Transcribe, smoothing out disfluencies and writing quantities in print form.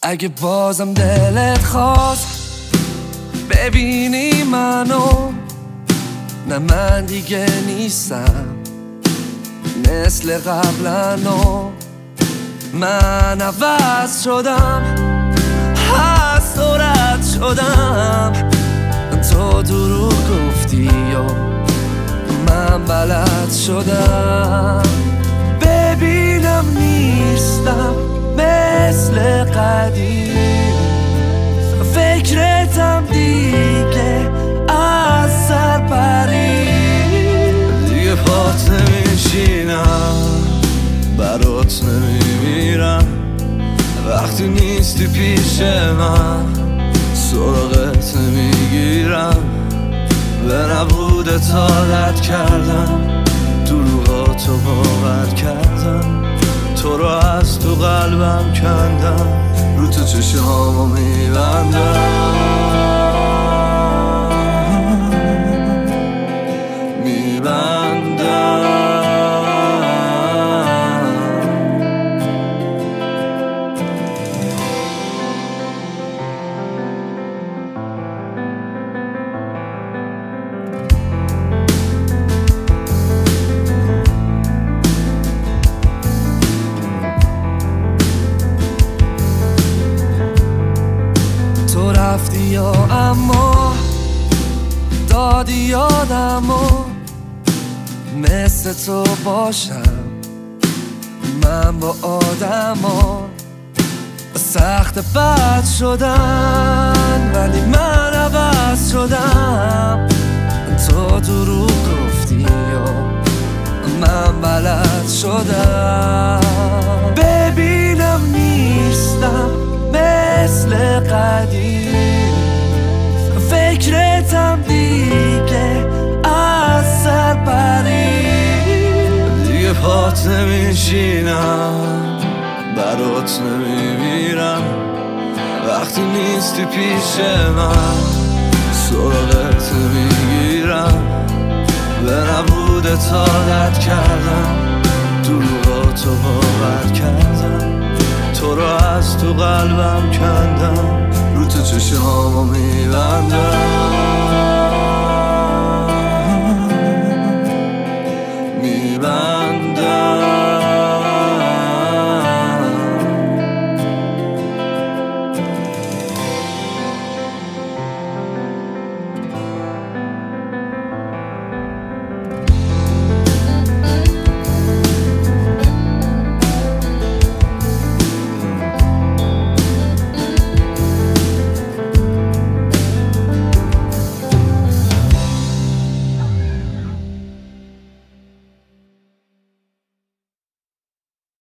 اگه بازم دلت خواست ببینی منو، نه من دیگه نیستم مثل قبلنو. من عوض شدم، هست و رد شدم. تو دروغ گفتی و من بلد شدم. ببینم نیستم مثل قدیم، فکرتم دیگه از سر پرید. دیگه پات نمیشینم، برات نمیمیرم. وقتی نیستی پیش من سراغت نمیگیرم. به نبودت عادت کردم، دروغاتو باور کردم. تو رو از تو قلبم کندم، رو تو چشمامو میبندم. تو رفتی یا اما دادی یادمو، مثل تو باشم من با آدما. سخت بد شدن ولی من عوض شدم. تو دروغ گفتی و من بلد شدم. ببینم نیستم مثل قدیم، فکرتم دیگه از سر پرید. دیگه پات نمیشینم، برات نمیمیرم. وقتی نیستی پیش من سراغت نمیگیرم. به نبودت عادت کردم، دروغاتو باور کردم. تو رو از تو قلبم کندم، رو تو چشمامو میبندم.